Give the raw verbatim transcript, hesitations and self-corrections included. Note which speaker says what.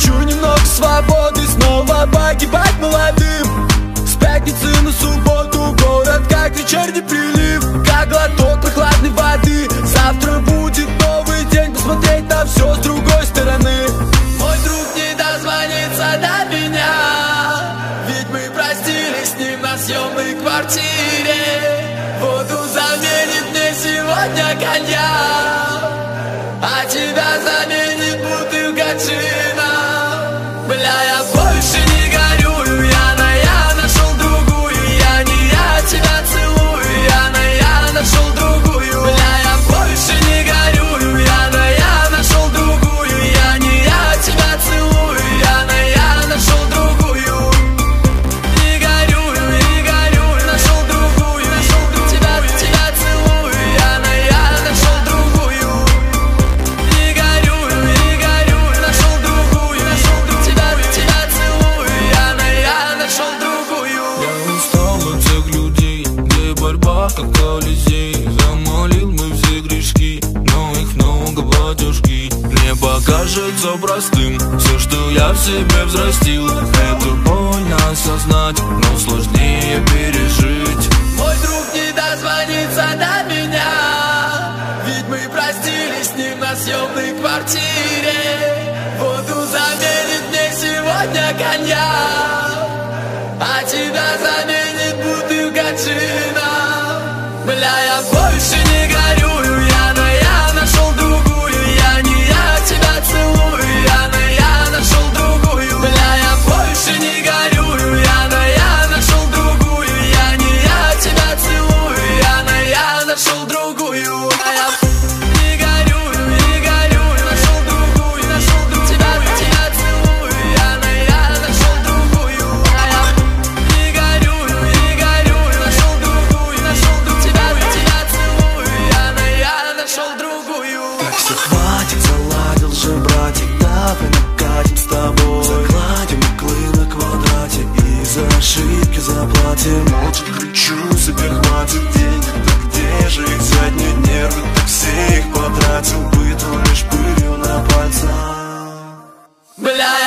Speaker 1: Хочу немного свободы, снова погибать молодым. С пятницы на субботу город как вечерний прилив, как глоток прохладной воды. Завтра будет новый день, посмотреть на все с другой стороны. Мой друг не дозвонится до меня, ведь мы простились с ним на съемной квартире. Воду заменит мне сегодня коньяк, а тебя заменит бутылка джина. Бля, я больше не горюю, Яна, я нашел другую. Я не я тебя целую, Яна, я нашел другую. Бля, я больше не горюю, Яна, я нашел другую. Я не я тебя целую, Яна, я нашел другую. Не горюю, не горюю, нашел другую, нашел другую. Тебя, тебя целую, Яна, я нашел другую. Не горюю, не горюю, нашел другую, нашел другую. Тебя, тебя целую, Яна, я нашел другую.
Speaker 2: Я устал от всех людей, где борьба как Колизей. Замолил мы все грешки, но их много батюшки. Мне покажется простым все, что я в себе взрастил. Это больно осознать, но сложнее пережить.
Speaker 1: Мой друг не дозвонится до меня, ведь мы простились с ним на съемной квартире. Воду заменит мне сегодня коньяк, а тебя заменит бутылка джина. Бля, я больше не горюю, Яна, я нашел другую. Я не я тебя целую, Яна, я нашел другую. Бля, я больше не горюю, Яна, я нашел другую. Я не я тебя целую, Яна, я нашел другую. А я не горюю, не горюю, нашел другую, нашел другую. Тебя, тебя целую, Яна, я нашел другую. А я не горюю, не горюю, нашел другую, нашел другую. Тебя, тебя целую, Яна, я нашел другую.
Speaker 3: Так все хватит, заладил же, братик, давай накатим с тобой. Загладим углы на квадрате и за ошибки заплатим. Молча кричу себе, хватит денег, да где же их взять? Нет нервы, так все их потратил, быту лишь пылью на пальцах.
Speaker 1: Бля,